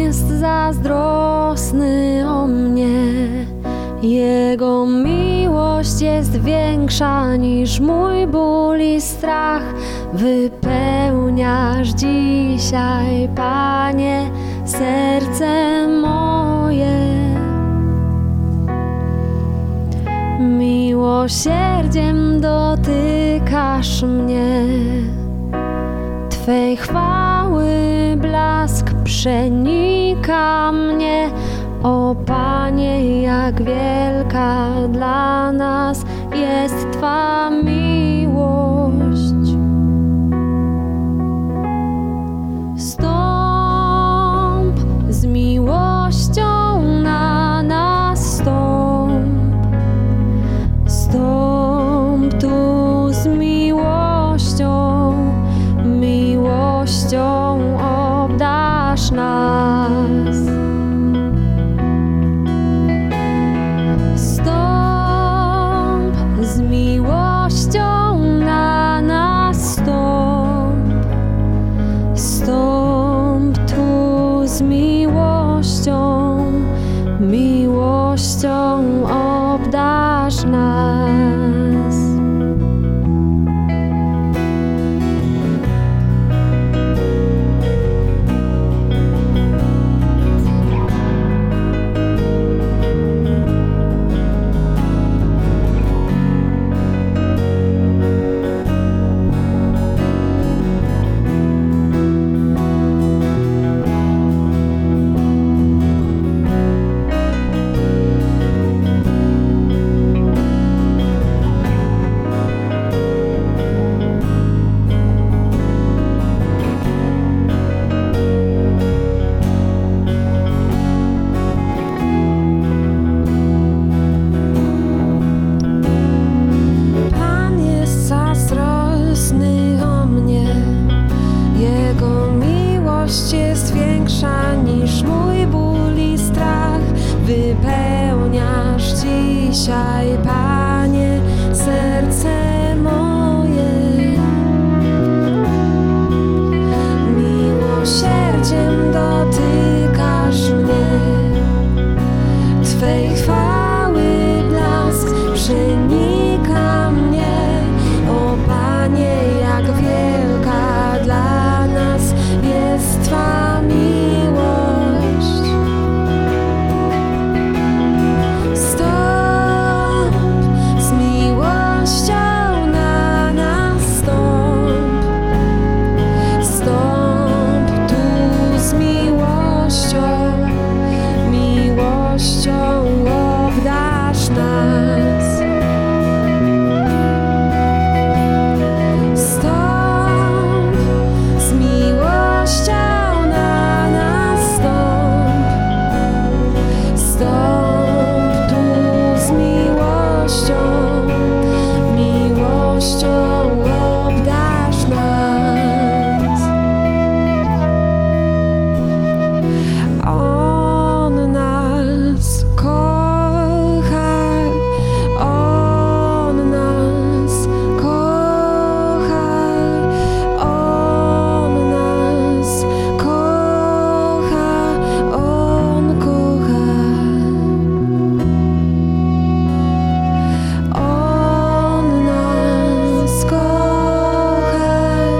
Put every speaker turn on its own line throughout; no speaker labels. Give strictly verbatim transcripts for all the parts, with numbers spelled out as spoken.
jest zazdrosny o mnie. Jego miłość jest większa niż mój ból i strach. Wypełniasz dzisiaj, Panie, serce moje. Miłosierdziem dotykasz mnie. Twej chwały blask przenika mnie. O Panie, jak wielka dla nas jest Twa miłość. Stąp z miłością na nas, stąp. Stąp tu z miłością, miłością obdasz nas. Stąp z miłością na nas, stąp. Stąp tu z miłością, miłością obdasz nas. Jest większa niż mój ból i strach. Wypełniasz dzisiaj, Panie, serce moje. Miłosierdziem dotykasz mnie. Twej chwały blask przenika mnie. O Panie, jak wielka dla nas jest Twa miłość. Stąp z miłością na nas, stąp. Stąp tu z miłością, miłością obdasz nas. Stąp z miłością na nas, stąp. Stąp tu z miłością, miłością obdasz nas. On nas kocha, On nas kocha, On nas kocha, On kocha. On nas kocha,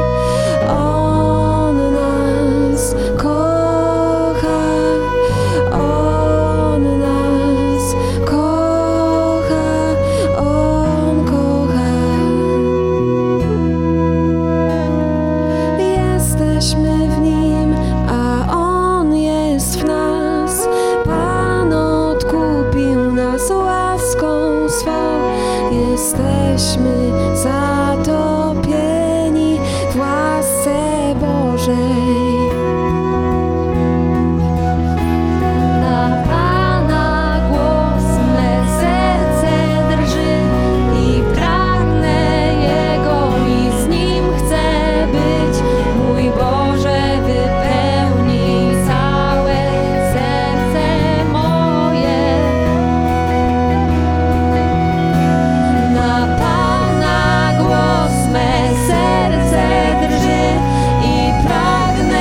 On nas kocha, On nas kocha, On kocha. Jesteśmy w Nim, a On jest w nas. Pan odkupił nas łaską swą. Jesteśmy zatopieni w łasce Bożej. Na Pana głos me serce drży i pragnę Jego i z Nim chcę być. Mój Boże, wypełnij całe serce moje. Na Pana głos me serce drży i pragnę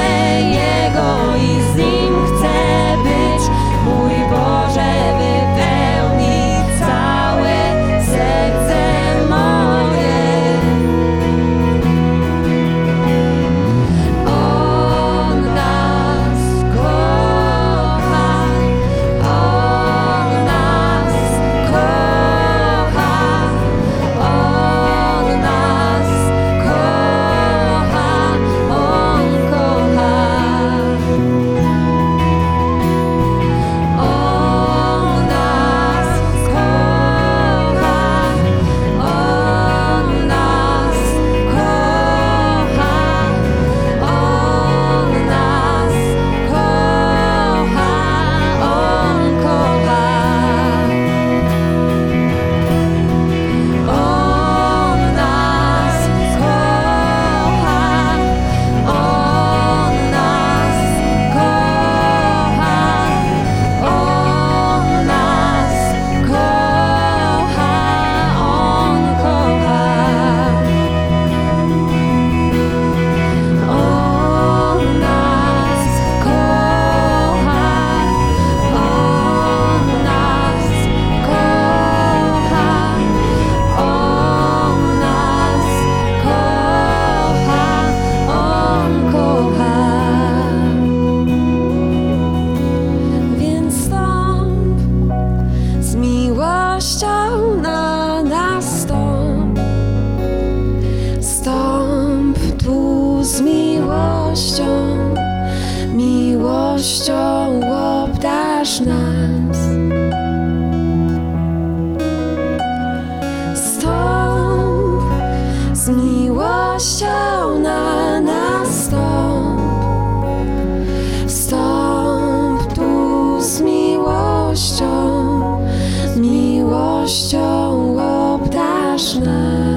miłością obdarz nas. Stąp z miłością na nas, stąp, stąp tu z miłością, miłością obdarz nas.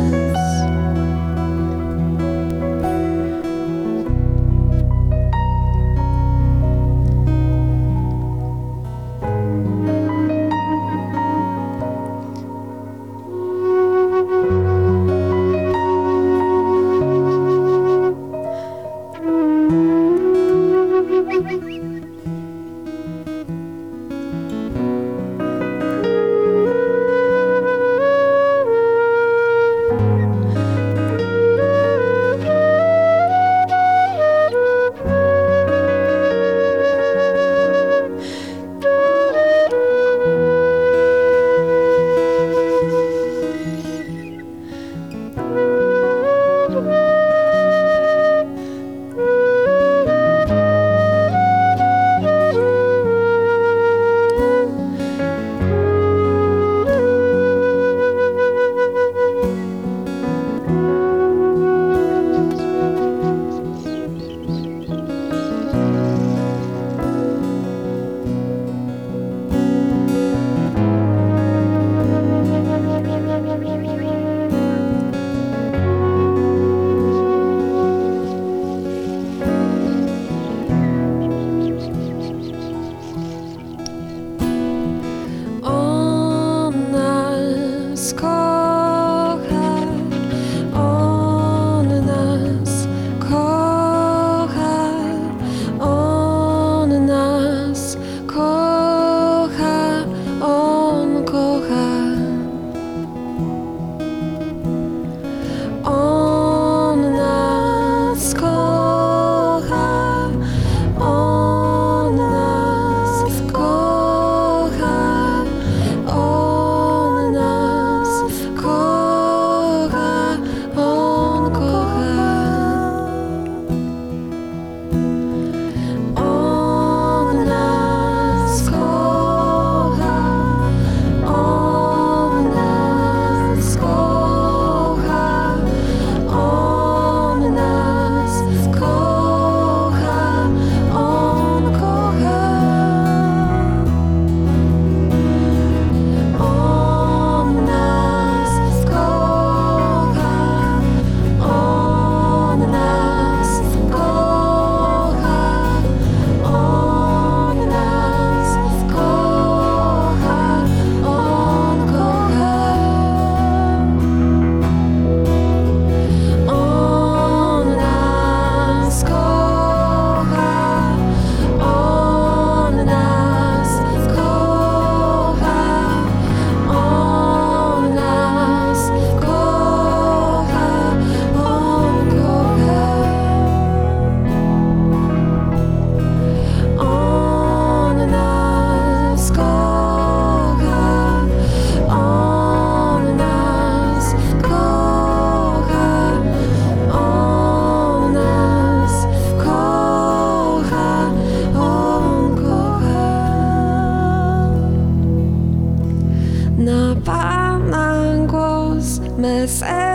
Me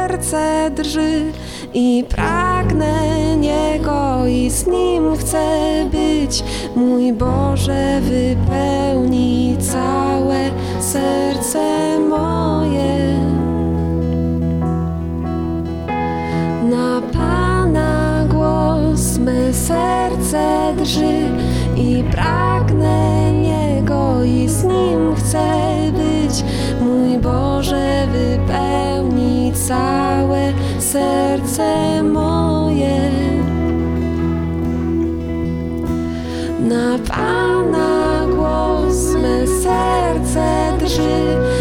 serce drży i pragnę Niego i z Nim chcę być. Mój Boże, wypełnij całe serce moje. Na Pana głos me serce drży i pragnę Niego i z Nim chcę być. Mój Boże, wypełnij całe serce moje. Na Pana głos me serce drży